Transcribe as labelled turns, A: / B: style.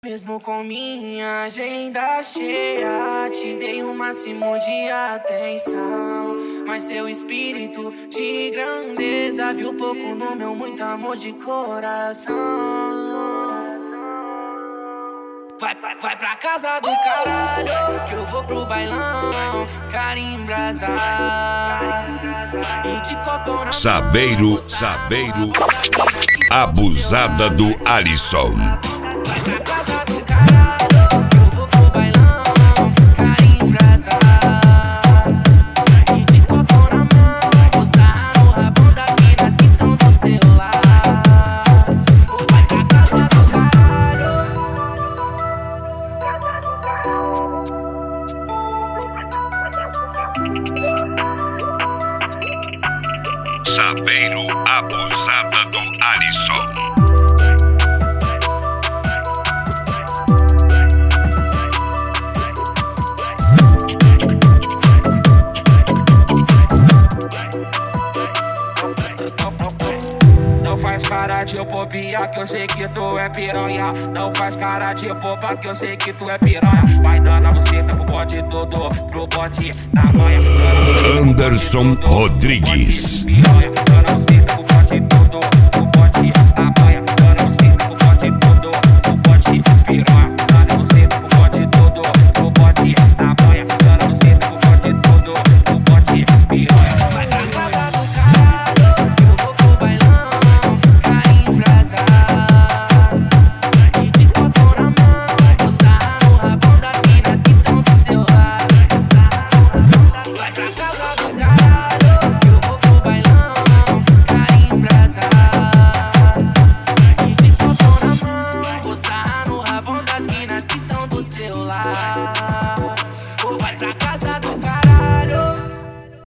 A: Mesmo com minha agenda cheia, te dei o máximo de atenção. Mas seu espírito de grandeza viu pouco no meu muito amor de coração. Vai pra casa do caralho, que eu vou pro bailão ficar embrasado. E de copão na
B: Saveiro, abusada do Alisson.
A: Vai pra casa do caralho, que eu vou pro bailão ficar embrasado. E de copão na mão, vou sarrar no rabão das minas que estão do seu lado. Vai pra casa do caralho.
B: Saveiro, abusada do Alisson.
C: Não faz cara de bobia que eu sei que tu é piranha. Não faz cara de boba que eu sei que tu é piranha. Vai dando a buceta pro bote todo, pro bote na manha.
B: Anderson Rodrigues.
C: Piranha, dando a buceta pro bote todo.